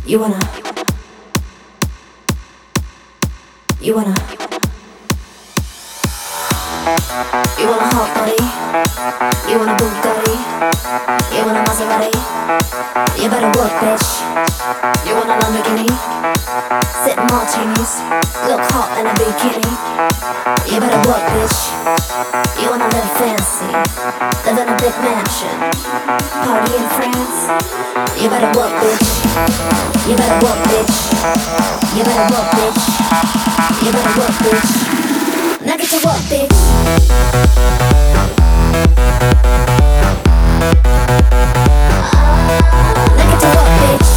You wanna, you wanna, you want a hot body, you want a Bugatti, you want a Maserati, you better work, bitch. You want a Lamborghini, sip martinis, look hot in a bikini. You better work, bitch. You wanna live fancy, live in a big mansion, party in France. You better work, bitch. You better work, bitch. You better work, bitch. You better work, bitch. Now get to work, bitch. Now get to work, bitch.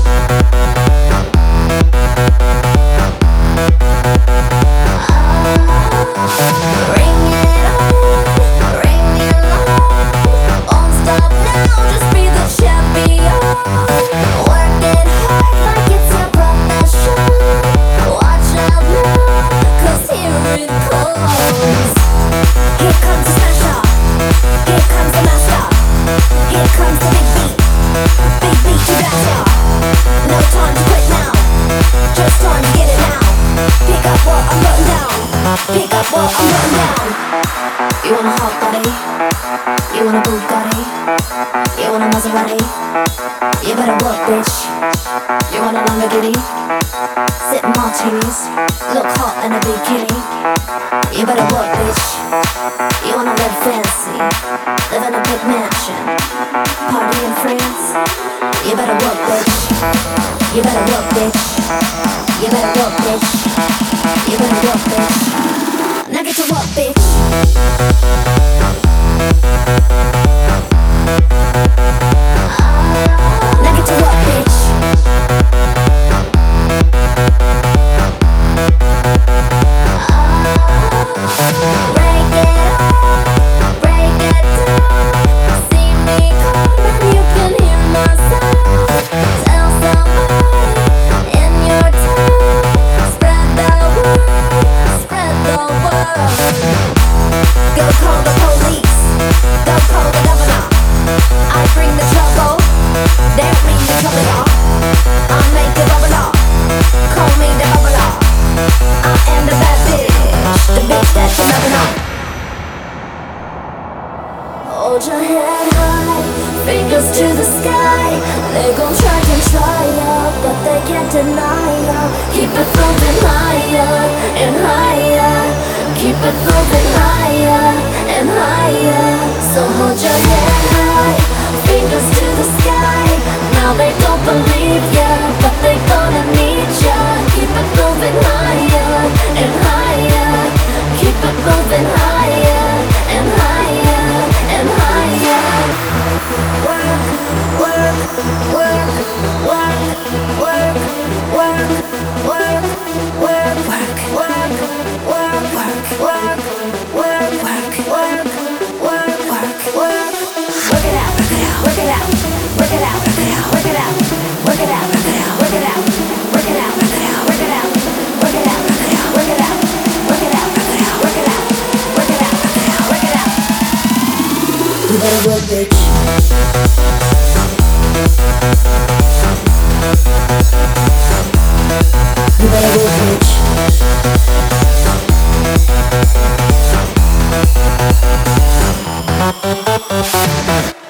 Ring it on, ring it on. Won't stop now, just be the champion. Work it hard like it's your profession. Watch out now, 'cause here it comes. Here comes the smasher, here comes the master, here comes the big beat to blast ya. No time to quit now, just time to get it now. Pick up what I'm putting down, pick up what I'm putting down. You want a hot body, you want a Bugatti, you want a Maserati. You better work, bitch. You want a Lamborghini, sip martinis, look hot in a bikini. You better work, bitch. You wanna live fancy, live in a big mansion, party in France. You better work, bitch. You better work, bitch. You better work, bitch. You better work, bitch. Now get to work, bitch. Now get to work, bitch. Break it up, break it down. See me coming, you can hear my sound. Tell somebody in your town. Spread the word, spread the word. Go call the police, go call the governor. I bring the trouble, they bring the trouble, y'all. I make the bubble, call me the bubble. I am the bad bitch, the bitch that you never know. Hold your head high, fingers to the sky. They gon' try ya, but they can't deny ya. Keep it moving higher and higher. Keep it moving higher and higher. So hold your head high, fingers to the sky. Now they don't believe ya, but they gonna need ya. Keep it moving higher and higher. Keep it moving higher and higher and higher. Work, work, work, work, work, work, work, work, work, work, work, work, work, work, work, work, work, work, work. Work it out, work it out, work it out, work it out, work it out, work it out, work it out, work it out, work it out, work it out, work it out, work it out, work it out, work it out, work it out. You better work, bitch. You better work, bitch.